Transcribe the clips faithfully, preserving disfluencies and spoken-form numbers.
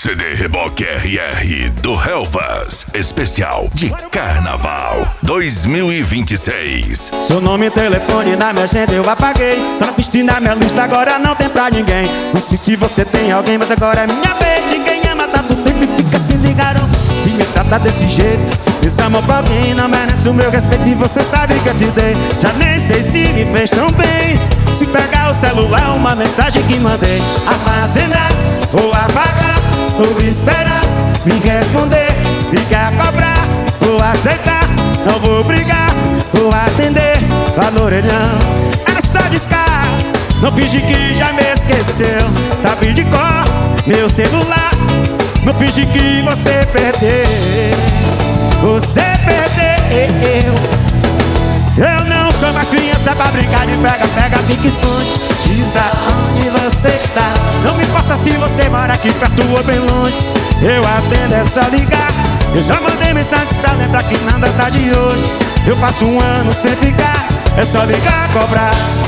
C D Reboque R R do Helvas, especial de Carnaval dois mil e vinte e seis. Seu nome e telefone na minha agenda eu apaguei. Tá na piscina, minha lista agora não tem pra ninguém. Não sei se você tem alguém, mas agora é minha vez. Ninguém ama tanto tempo e fica se ligaram. Se me trata desse jeito, se fez amor pra alguém, não merece o meu respeito e você sabe que eu te dei. Já nem sei se me fez tão bem. Se pegar o celular, uma mensagem que mandei, armazenar ou apagar, ou esperar, me responder, ligar, cobrar, vou aceitar, não vou brigar, vou atender, lá no orelhão, é só discar, não finge que já me esqueceu, sabe de cor, meu celular, não finge que você perdeu, você perdeu. Eu não sou mais criança pra brincar de pega, pega, pique, esconde. Diz aonde você está. Não me importa se você mora aqui perto ou bem longe. Eu atendo, é só ligar. Eu já mandei mensagem pra lembrar que nada tá de hoje. Eu passo um ano sem ficar. É só ligar, cobrar.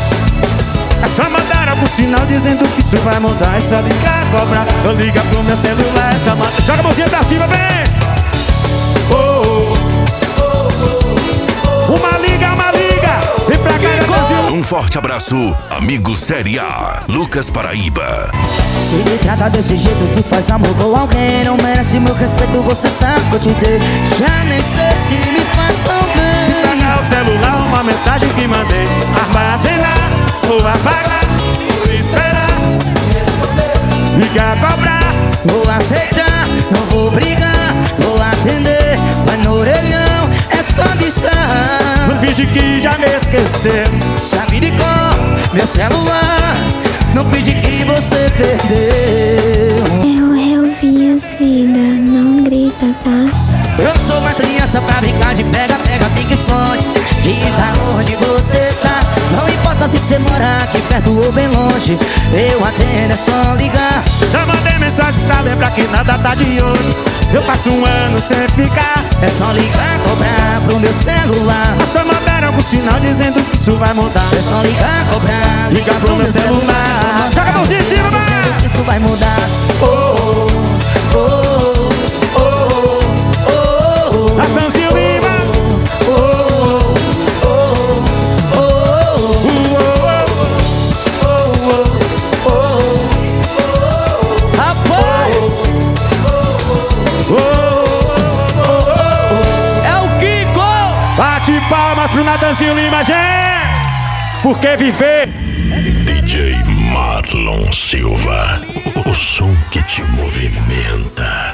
É só mandar algum sinal dizendo que isso vai mudar. É só ligar, cobrar. Eu ligo pro meu celular, é só mandar. Joga a mãozinha pra cima, vem! Oh, oh, oh, oh. Uma liga, uma liga. Vem pra cá, Brasil. Um forte abraço, amigo Série A, Lucas Paraíba. Se me trata desse jeito, se faz amor com alguém, não merece meu respeito, você sabe que eu te dei. Já nem sei se me faz tão bem. Se pegar o celular, uma mensagem que mandei, armazenar ou apagar, ou esperar, responder, ligar, cobrar, vou aceitar, não vou brigar, vou atender, vai no orelhão, é só discar. Não finge que já me esqueceu, sabe de cor, meu celular, não finge que você perdeu. Eu Helvinhos, vida, não grita, tá? Eu sou mais criança pra brincar de pega, pega, pique, esconde. Diz aonde você tá. Não importa se você mora aqui perto ou bem longe. Eu atendo, é só ligar. Já mandei mensagem pra lembrar que nada tá de hoje. Eu passo um ano sem ficar. É só ligar, cobrar pro meu celular. É só mandar algum sinal dizendo que isso vai mudar. É só ligar, cobrar, ligar pro, pro meu celular, celular. Joga a mãozinha em cima, dizendo que isso vai mudar. Oh, oh, oh. Natanzinho Lima. Oh, oh, oh, oh, oh, oh, rapaz. É o Kiko. Bate palmas pro Natanzinho Lima, gente. Porque viver D J Marlon Silva, o som que te move.